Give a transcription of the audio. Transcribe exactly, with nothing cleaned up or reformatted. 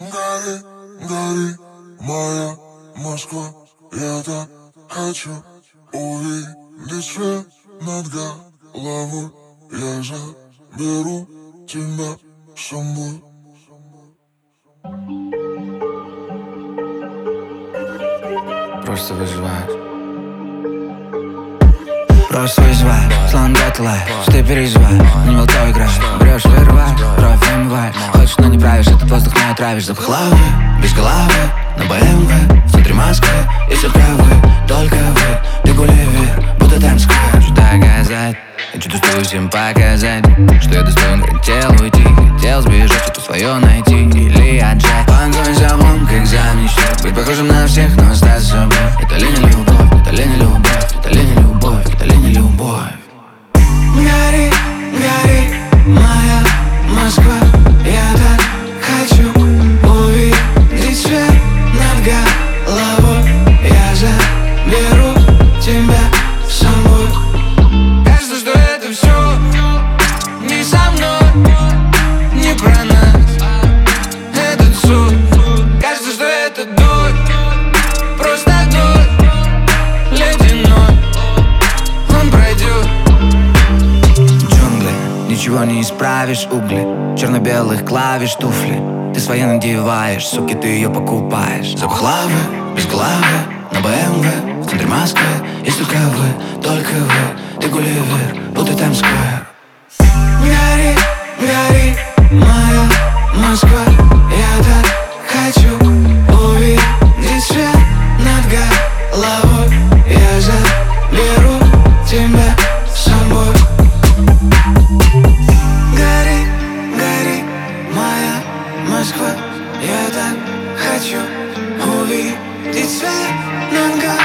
Гори, гори, моя Москва. Я так хочу увидеть свет над головой. Я заберу тебя с собой. Просто выживаешь. Просто выживаешь, словно Dead Life. Ты переживаешь, не во то играешь. Врешь, вырываешь, кровь вымываешь. Хочешь, но не правишь, этот воздух не отравишь. Запах лавы, без головы, на бэ эм вэ. В центре Москвы, и все правы, только вы. Ты Гулливер, будто Таймс-сквер. Что доказать, хочу достую всем показать, что я достоин, хотел уйти. Хотел сбежать, что-то свое найти или отжать. Погонь за облом, как за мечтой. Быть похожим на всех, но стать собой. Это ли не любовь, это ли не любовь, это ли не любовь, это ли не любовь. Гори, гори, моя Москва. Я так хочу увидеть свет над головой. Я заберу тебя с собой. Кажется, что это все не со мной, не про нас. Этот суд, кажется, что это дождь, просто дождь ледяной. Он пройдет. Джунгли, ничего не исправишь, угли черно-белых клавиш, туфли. Ты свои надеваешь, суки, ты ее покупаешь. Запах лавы, без головы, на бэ эм вэ. В центре Москвы, есть только вы, только вы. Ты Гулливер, будто Таймс-сквер. Гори, гори, моя Москва. Я так хочу увидеть свет над головой. Я заберу тебя с собой. Гори, гори, моя Москва. Я так хочу увидеть свет над головой.